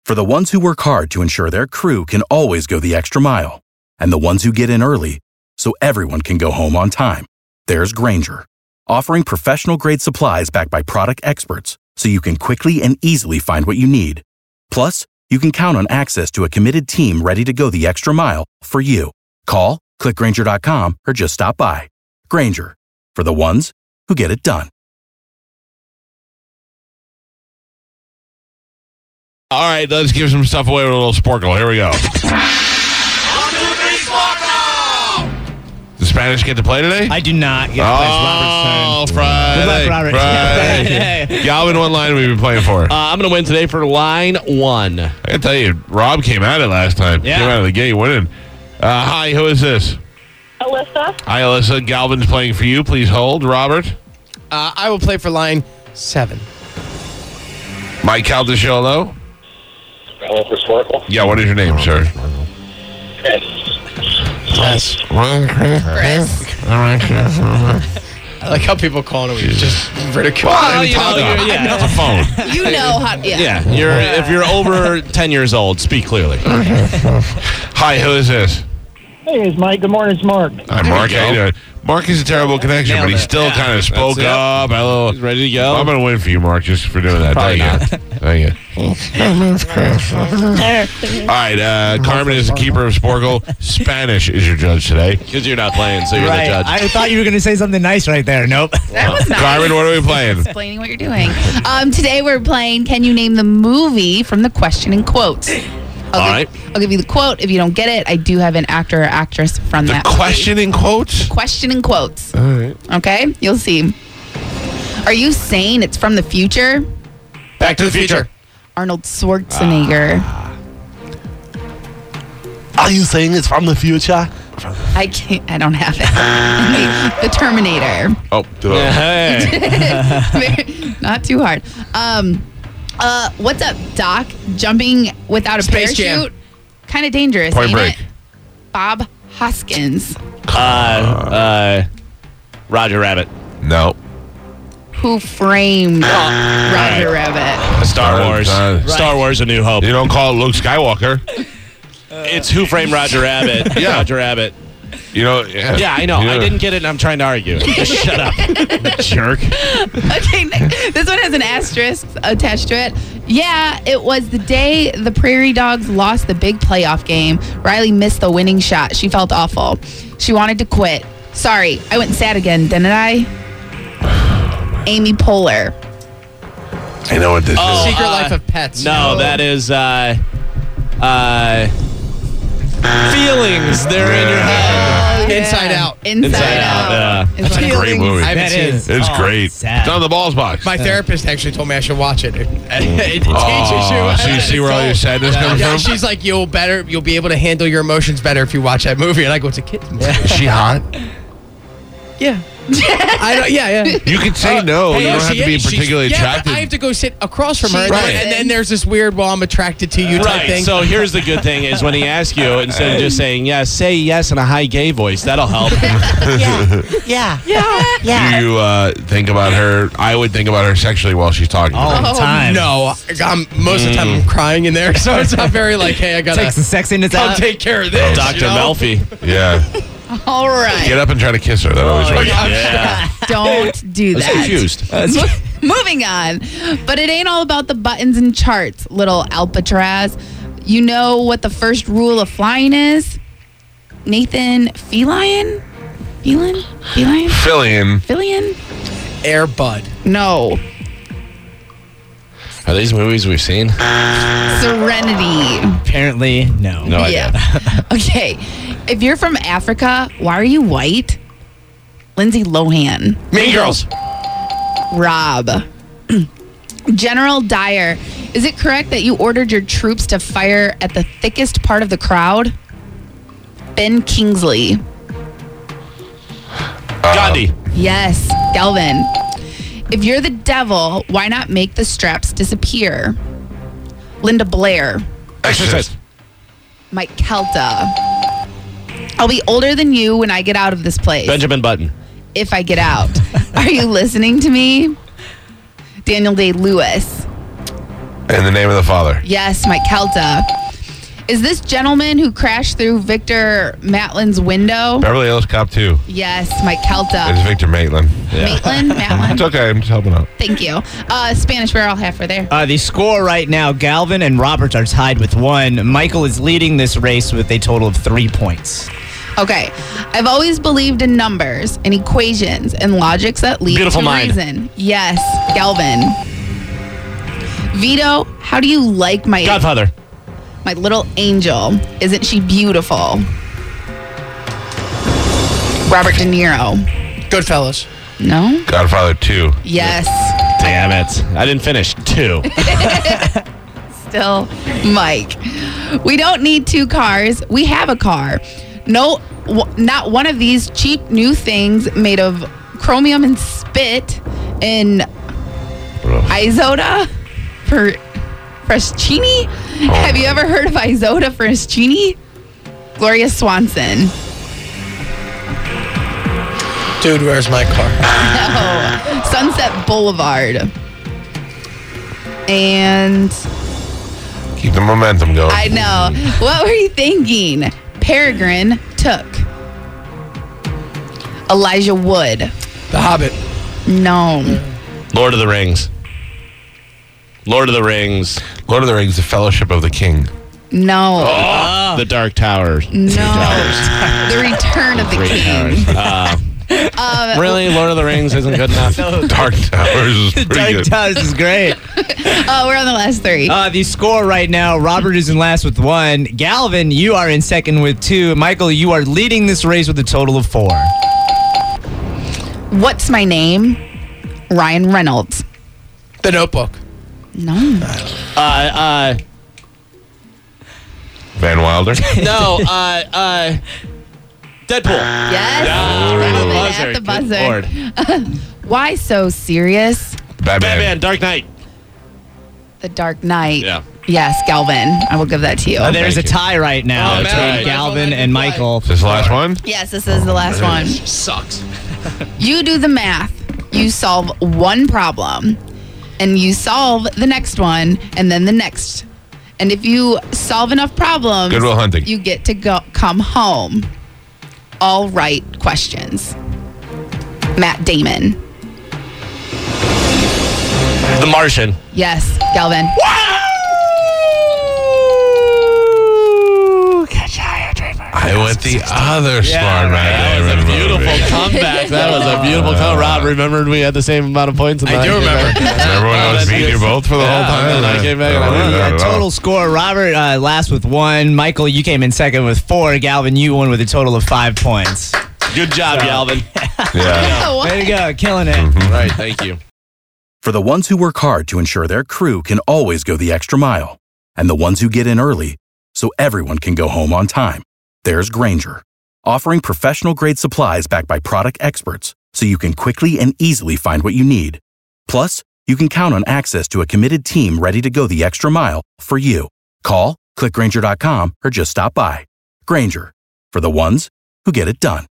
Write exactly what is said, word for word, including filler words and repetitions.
For the ones who work hard to ensure their crew can always go the extra mile, and the ones who get in early so everyone can go home on time, there's Grainger, offering professional-grade supplies backed by product experts so you can quickly and easily find what you need. Plus, you can count on access to a committed team ready to go the extra mile for you. Call, click Grainger dot com, or just stop by. Grainger, for the ones who get it done. All right, let's give some stuff away with a little Sporkle. Here we go. The Spanish get to play today? I do not get to play. Oh, It's Robert's turn. Friday. Good luck, Robert. Friday. Galvin, what line have we been playing for? Uh, I'm going to win today for line one. I got to tell you, Rob came at it last time. Yeah. Came out of the gate winning. Uh, hi, who is this? Alyssa. Hi, Alyssa. Galvin's playing for you. Please hold. Robert? Uh, I will play for line seven. Mike Caldesciolo? Hello for Sparkle. Yeah, what is your name, sir? Chris. Yes. Chris. I like how people call him. He's just ridiculed. Well, you know, you're- yeah. That's a phone. You know how. Yeah. Yeah, you're if you're over ten years old, speak clearly. Hi, who is this? Hey, it's Mike. Good morning, it's Mark. Hi, Mark. How you doing? Mark is a terrible connection, but he still kind of spoke it. up. Hello. He's ready to go. I'm going to win for you, Mark, just for doing that. Probably Thank you. Thank you. All right, uh, Carmen is the keeper of Sporkle. Spanish is your judge today. Because you're not playing, so you're Right. the judge. I thought you were going to say something nice right there. Nope. That was nice. Carmen, what are we playing? Explaining what you're doing. Um, today we're playing Can You Name the Movie from the question and quote. I'll All give, right. I'll give you the quote. If you don't get it, I do have an actor or actress from The that question in quotes? movie. Question and quotes. All right. Okay? You'll see. Are you saying it's from the future? Back to the future. Arnold Schwarzenegger. Are you saying it's from the future? I can't. I don't have it. the Terminator. Oh, duh. Hey. Not too hard. Um, uh, what's up, Doc? Jumping without a Space Jam. parachute? Kind of dangerous, Point ain't Break. it? Bob Hoskins. Uh, uh, Roger Rabbit. No. Who framed Roger Rabbit? Star Uh, Wars. uh, Star Wars: A New Hope. You don't call it Luke Skywalker. It's Who Framed Roger Rabbit. Yeah. Roger Rabbit. You know, yeah. Yeah, I know. You I didn't get it, and I'm trying to argue. Just shut up, jerk. Okay, next- this one has an asterisk attached to it. Yeah, it was the day the Prairie Dogs lost the big playoff game. Riley missed the winning shot. She felt awful. She wanted to quit. Sorry, I went sad again, didn't I? Amy Poehler. I know what this Oh, is. Secret uh, Life of Pets. No, that is uh, uh, feelings. They're in your head. Inside Out. Inside, Inside Out. Out, yeah. Is That's what a it great is. movie. I haven't That seen is. it. It's Oh, great. sad. It's on the balls box. My therapist actually told me I should watch it. It, it teaches Oh, you. so you see where all your sadness comes Yeah, from? she's like, you'll better, you'll be able to handle your emotions better if you watch that movie. And I go, it's a kid's movie. Is she hot? Yeah. I don't. Yeah, yeah. You can say no. Hey, you don't she have to be is. She's- particularly yeah, but attracted. I have to go sit across from her, and, Right. then, and then there's this weird, well, I'm attracted to you type Right. thing. So here's the good thing: is when he asks you, instead of just saying yes, say yes in a high gay voice. That'll help. Yeah. Yeah. Do you uh, think about her? I would think about her sexually while she's talking. All to me. the time. no, I'm, most of the time I'm crying in there, so it's not very like, hey, I gotta Takes the sexiness come out. take care of this. Doctor you know? Melfi. Yeah. All right. Get up and try to kiss her. That always works. Yeah. Don't do I was that. confused. Moving on. But it ain't all about the buttons and charts, little Alcatraz. You know what the first rule of flying is? Nathan Feline? Feline? Feline? Fillion. Fillion? Air Bud. No. Are these movies we've seen? Serenity. Apparently, no. No idea. Yeah. Okay. If you're from Africa, why are you white? Lindsay Lohan. Mean Girls. Rob. General Dyer, is it correct that you ordered your troops to fire at the thickest part of the crowd? Ben Kingsley. Gandhi. Yes, Galvin. If you're the devil, why not make the straps disappear? Linda Blair. Exorcist. Mike Kelta. I'll be older than you when I get out of this place. Benjamin Button. If I get out. Are you listening to me? Daniel Day-Lewis. In the name of the Father. Yes, Mike Kelta. Is this gentleman who crashed through Victor Matlin's window? Beverly Hills Cop two. Yes, Mike It's Kelta. Victor Maitland. Maitland? Matlin? It's okay. I'm just helping out. Thank you. Uh, Spanish, we're all halfway there. Uh, the score right now, Galvin and Robert are tied with one. Michael is leading this race with a total of three points. Okay. I've always believed in numbers and equations and logics that lead Beautiful to mind. reason. Yes, Galvin. Vito, how do you like my Godfather. my little angel? Isn't she beautiful? Robert De Niro. Goodfellas. No? Godfather two. Yes. Damn it. I didn't finish. Two. Still Mike. We don't need two cars. We have a car. No, w- not one of these cheap new things made of chromium and spit and Isoda for Fraschini. Have you ever heard of Isoda Fraschini? Gloria Swanson. Dude, where's my car? No. Sunset Boulevard. And Keep the momentum going. I know. What were you thinking? Peregrine Took. Elijah Wood. The Hobbit. No. Lord of the Rings. Lord of the Rings. Lord of the Rings, The Fellowship of the King. No. Oh, the Dark Towers. No. The Return of the Great King. Towers. Uh, really? Lord of the Rings isn't good enough? Dark Towers is pretty Dark good. Towers is great. Oh, we're on the last three. Uh, the score right now, Robert is in last with one. Galvin, you are in second with two. Michael, you are leading this race with a total of four. What's my name? Ryan Reynolds. The Notebook. No. Uh, uh, Van Wilder. no, uh, uh, Deadpool. Yes. Ah, right on the At the buzzer. buzzer. Good Lord. Why so serious? Batman. Batman, Dark Knight. The Dark Knight. Yeah. Yes, Galvin. I will give that to you. Uh, there's a thank you. tie right now Oh, between man. Galvin and Michael. Is this the last one? Yes, this is the last one. Sucks. You do the math. You solve one problem, and you solve the next one, and then the next. And if you solve enough problems, Good Will Hunting. you get to go come home. All right questions. Matt Damon. The Martian. Yes, Galvin. I went the other smart That was man. a beautiful comeback. That was a beautiful comeback. Rob remembered we had the same amount of points. And I then do came remember. back. Remember when Oh, I was that's beating you good. both for the Yeah, whole time? and then I came back and I don't won. remember Uh, that at all. total score, Robert uh, last with one. Michael, you came in second with four. Galvin, you won with a total of five points. Good job, Galvin. Yeah. Oh, Way to go, killing it. Right, thank you. For the ones who work hard to ensure their crew can always go the extra mile, and the ones who get in early so everyone can go home on time, there's Grainger, offering professional-grade supplies backed by product experts so you can quickly and easily find what you need. Plus, you can count on access to a committed team ready to go the extra mile for you. Call, click Grainger dot com, or just stop by. Grainger, for the ones who get it done.